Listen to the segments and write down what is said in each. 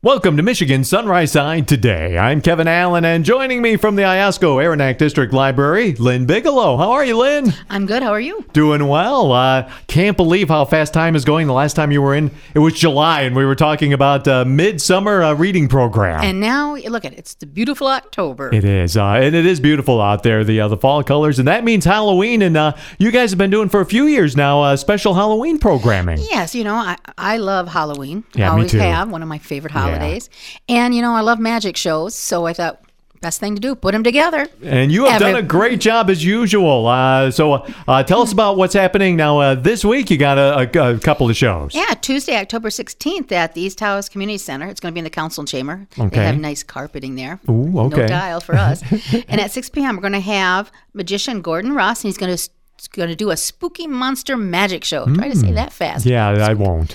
Welcome to Michigan Sunrise Side Today. I'm Kevin Allen, and joining me from the Iosco Aranac District Library, Lynn Bigelow. How are you, Lynn? I'm good. How are you? Doing well. Can't believe how fast time is going. The last time you were in, it was July, and we were talking about midsummer reading program. And now, look at it. It's the beautiful October. It is, and it is beautiful out there, the fall colors, and that means Halloween, and you guys have been doing for a few years now special Halloween programming. Yes, I love Halloween. Yeah, I always me too. have. One of my favorite holidays. And, I love magic shows, so I thought, best thing to do, put them together. And you have done a great job as usual. So tell us about what's happening now. This week you got a couple of shows. Yeah, Tuesday, October 16th at the East Taos Community Center. It's going to be in the council chamber. Okay. They have nice carpeting there. Ooh, okay. No tile for us. And at 6 p.m. we're going to have magician Gordon Ross, and he's going to do a spooky monster magic show. Try to say that fast. Yeah, I won't.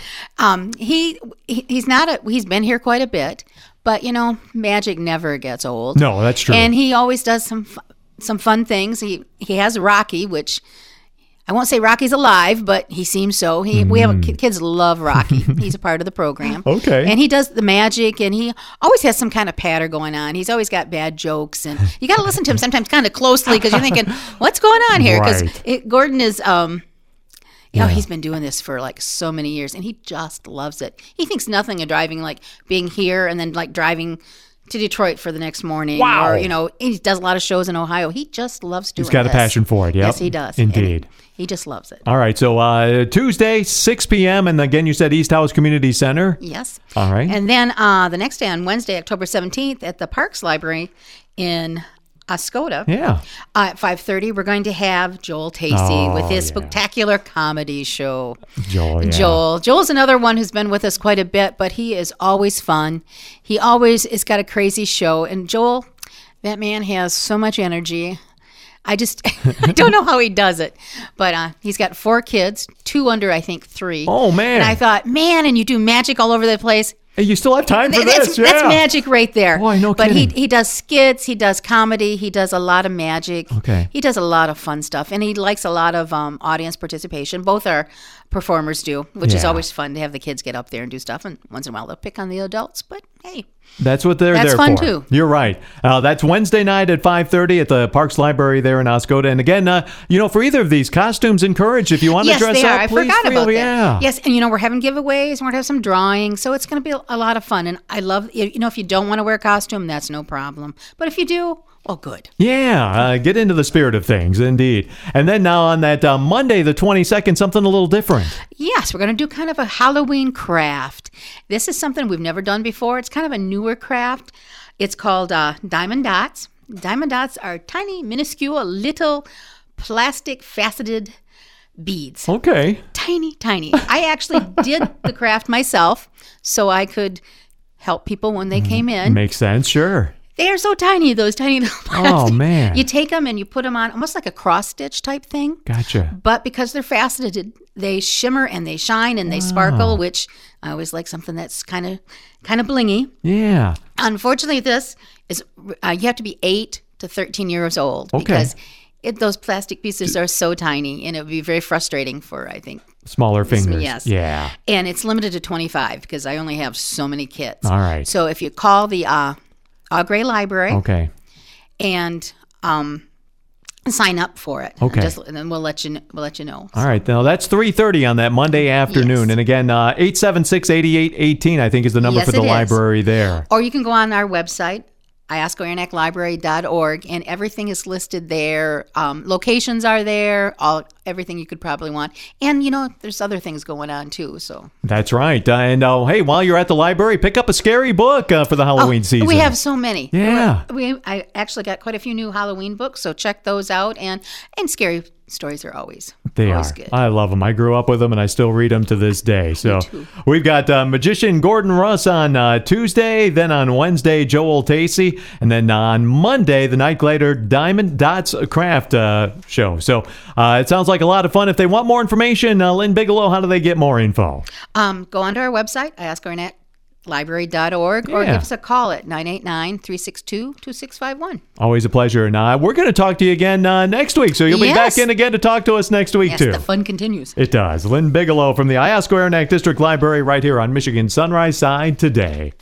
He's been here quite a bit, but magic never gets old. No, that's true. And he always does some fun things. He has Rocky, which I won't say Rocky's alive, but he seems so. We have kids love Rocky. He's a part of the program. Okay. And he does the magic, and he always has some kind of patter going on. He's always got bad jokes, and you got to listen to him sometimes kind of closely because you're thinking, what's going on here? Because Right. Gordon is, he's been doing this for like so many years, and he just loves it. He thinks nothing of driving, like being here and then like driving to Detroit for the next morning. Wow. Or, he does a lot of shows in Ohio. He just loves doing He's got this. a passion for it. Yep. Yes, he does. Indeed. And he just loves it. All right. So Tuesday, 6 p.m. And again, you said East Taos Community Center. Yes. All right. And then the next day on Wednesday, October 17th at the Parks Library in Oscoda. Yeah. At 5:30, we're going to have Joel Tacey with his spectacular comedy show. Joel, yeah. Joel's another one who's been with us quite a bit, but he is always fun. He always has got a crazy show. And Joel, that man has so much energy. I don't know how he does it, but he's got 4 kids, 2 under, I think, 3. Oh, man. And I thought, man, and you do magic all over the place. Hey, you still have time for this. That's magic right there. Boy, no but kidding. he does skits, he does comedy, he does a lot of magic. Okay. He does a lot of fun stuff, and he likes a lot of audience participation. Both our performers do, which is Yeah. always fun to have the kids get up there and do stuff. And once in a while they'll pick on the adults, but hey. That's what they're That's there fun, for. too. You're right. That's Wednesday night at 5:30 at the Parks Library there in Oscoda. And again, for either of these, costumes encouraged. If you want to dress they up, are. I please forgot about that. Yeah. Yes, and we're having giveaways, and we're going to have some drawing, so it's going to be a lot of fun. And I love, if you don't want to wear a costume, that's no problem. But if you do, well, good. Yeah, get into the spirit of things, indeed. And then now on that Monday, the 22nd, something a little different. Yes, we're going to do kind of a Halloween craft. This is something we've never done before. It's kind of a newer craft. It's called Diamond Dots. Diamond Dots are tiny, minuscule, little plastic faceted beads. Okay. Tiny, tiny. I actually did the craft myself so I could help people when they came in. Makes sense, sure. They are so tiny, those tiny little plastic. Oh, man. You take them and you put them on almost like a cross stitch type thing. Gotcha. But because they're faceted, they shimmer and they shine and they sparkle, which I always like something that's kind of blingy. Yeah. Unfortunately, this is you have to be 8 to 13 years old Okay. because those plastic pieces are so tiny, and it would be very frustrating for, I think. Smaller fingers. Yes. Yeah. And it's limited to 25 because I only have so many kits. All right. So if you call the Augrey Library Okay. and sign up for it. Okay. And then we'll let you know. All right. Now that's 3:30 on that Monday afternoon. Yes. And again, 876-8818, I think, is the number Yes, for the it is. library there. Or you can go on our website, ioscoaranaclibrary.org, and everything is listed there. Locations are there, everything you could probably want. And, there's other things going on, too. So That's right. And hey, while you're at the library, pick up a scary book for the Halloween season. We have so many. Yeah. I actually got quite a few new Halloween books, so check those out. And scary stories are always good. I love them. I grew up with them, and I still read them to this day. So too. we've got magician Gordon Ross on Tuesday, then on Wednesday, Joel Tacey, and then on Monday, the night later, Diamond Dots Craft show. So it sounds like a lot of fun. If they want more information, Lynn Bigelow, how do they get more info? Go onto our website, ioscoaranaclibrary.org, or Yeah. give us a call at 989-362-2651. Always a pleasure. And we're going to talk to you again next week. So you'll be back Yes. in again to talk to us next week, Yes, too. the fun continues. It does. Lynn Bigelow from the Iosco Aranac District Library right here on Michigan Sunrise Side Today.